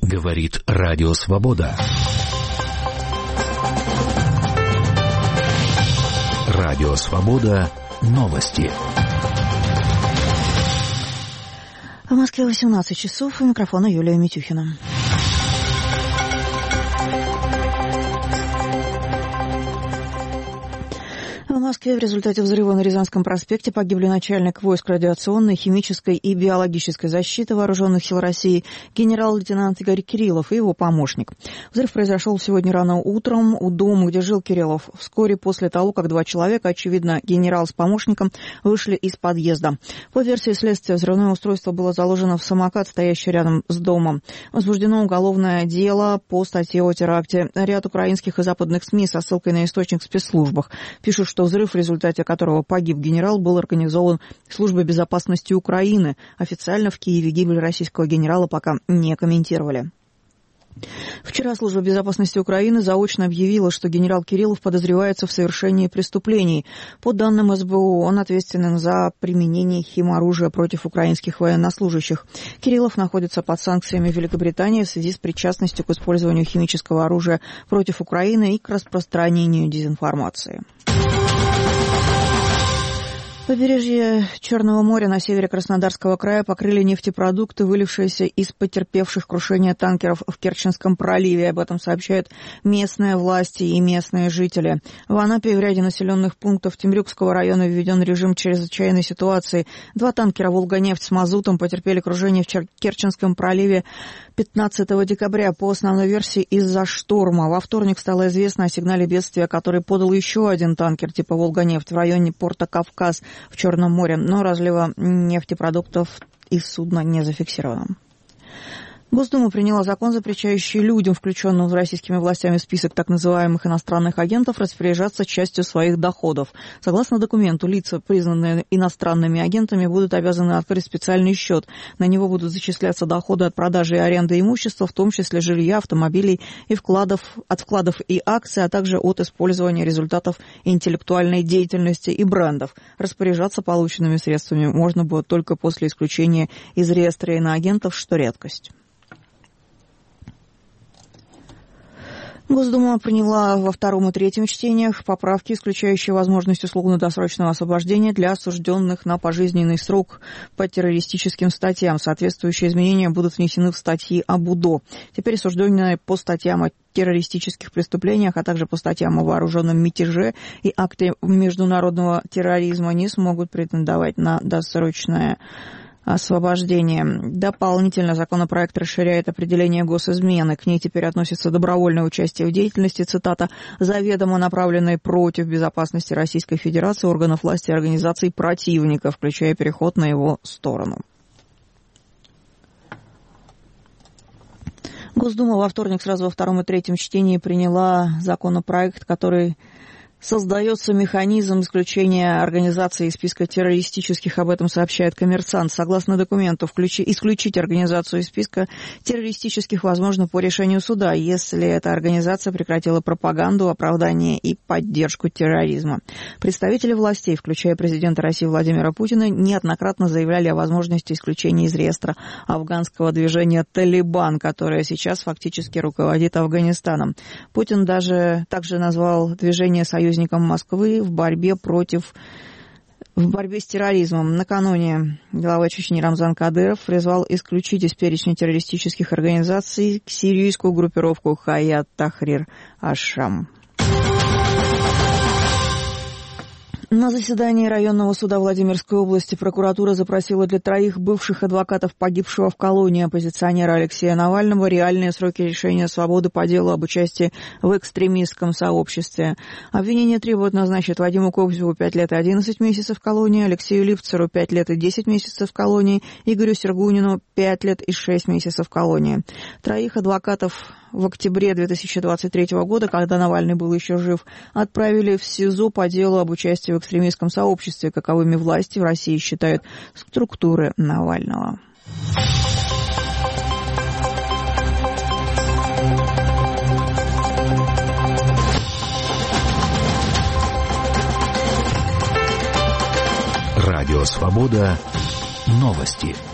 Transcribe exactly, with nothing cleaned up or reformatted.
Говорит Радио Свобода. Радио Свобода. Новости. В Москве восемнадцать часов. У микрофона Юлия Митюхина. В Москве в результате взрыва на Рязанском проспекте погибли начальник войск радиационной, химической и биологической защиты Вооруженных сил России генерал-лейтенант Игорь Кириллов и его помощник. Взрыв произошел сегодня рано утром у дома, где жил Кириллов, вскоре после того, как два человека, очевидно, генерал с помощником, вышли из подъезда. По версии следствия, взрывное устройство было заложено в самокат, стоящий рядом с домом. Возбуждено уголовное дело по статье о теракте. Ряд украинских и западных СМИ со ссылкой на источник в спецслужбах пишут, что взрыв, в результате которого погиб генерал, был организован Службой безопасности Украины. Официально в Киеве гибель российского генерала пока не комментировали. Вчера Служба безопасности Украины заочно объявила, что генерал Кириллов подозревается в совершении преступлений. По данным эс бэ о, он ответственен за применение химоружия против украинских военнослужащих. Кириллов находится под санкциями Великобритании в связи с причастностью к использованию химического оружия против Украины и к распространению дезинформации. Побережье Черного моря на севере Краснодарского края покрыли нефтепродукты, вылившиеся из потерпевших крушение танкеров в Керченском проливе. Об этом сообщают местные власти и местные жители. В Анапе и в ряде населенных пунктов Темрюкского района введен режим чрезвычайной ситуации. Два танкера «Волга-нефть» с мазутом потерпели крушение в Керченском проливе пятнадцатого декабря. По основной версии, из-за шторма. Во вторник стало известно о сигнале бедствия, который подал еще один танкер типа «Волга-нефть» в районе порта Кавказ в Черном море, но разлива нефтепродуктов из судна не зафиксировано. Госдума приняла закон, запрещающий людям, включенным российскими властями в список так называемых иностранных агентов, распоряжаться частью своих доходов. Согласно документу, лица, признанные иностранными агентами, будут обязаны открыть специальный счет. На него будут зачисляться доходы от продажи и аренды имущества, в том числе жилья, автомобилей и вкладов, от вкладов и акций, а также от использования результатов интеллектуальной деятельности и брендов. Распоряжаться полученными средствами можно будет только после исключения из реестра иноагентов, что редкость. Госдума приняла во втором и третьем чтениях поправки, исключающие возможность условно-досрочного освобождения для осужденных на пожизненный срок по террористическим статьям. Соответствующие изменения будут внесены в статьи об УДО. Теперь осужденные по статьям о террористических преступлениях, а также по статьям о вооруженном мятеже и акте международного терроризма не смогут претендовать на досрочное освобождение. Дополнительно законопроект расширяет определение госизмены. К ней теперь относится добровольное участие в деятельности, цитата, заведомо направленной против безопасности Российской Федерации, органов власти и организаций противника, включая переход на его сторону. Госдума во вторник сразу во втором и третьем чтении приняла законопроект, который создается механизм исключения организации из списка террористических, об этом сообщает «Коммерсант». Согласно документу, включи, исключить организацию из списка террористических возможно по решению суда, если эта организация прекратила пропаганду, оправдание и поддержку терроризма. Представители властей, включая президента России Владимира Путина, неоднократно заявляли о возможности исключения из реестра афганского движения «Талибан», которое сейчас фактически руководит Афганистаном. Путин даже также назвал движение «Союз» союзником Москвы в борьбе против в борьбе с терроризмом. Накануне глава Чечни Рамзан Кадыров призвал исключить из перечня террористических организаций сирийскую группировку Хаят Тахрир аш-Шам. На заседании районного суда Владимирской области прокуратура запросила для троих бывших адвокатов погибшего в колонии оппозиционера Алексея Навального реальные сроки лишения свободы по делу об участии в экстремистском сообществе. Обвинение требует назначить Вадиму Кобзеву пять лет и одиннадцать месяцев в колонии, Алексею Липцеру пять лет и десять месяцев в колонии, Игорю Сергунину пять лет и шесть месяцев в колонии. Троих адвокатов в октябре две тысячи двадцать третьего года, когда Навальный был еще жив, отправили в СИЗО по делу об участии в экстремистском сообществе, каковыми власти в России считают структуры Навального. Радио Свобода. Новости.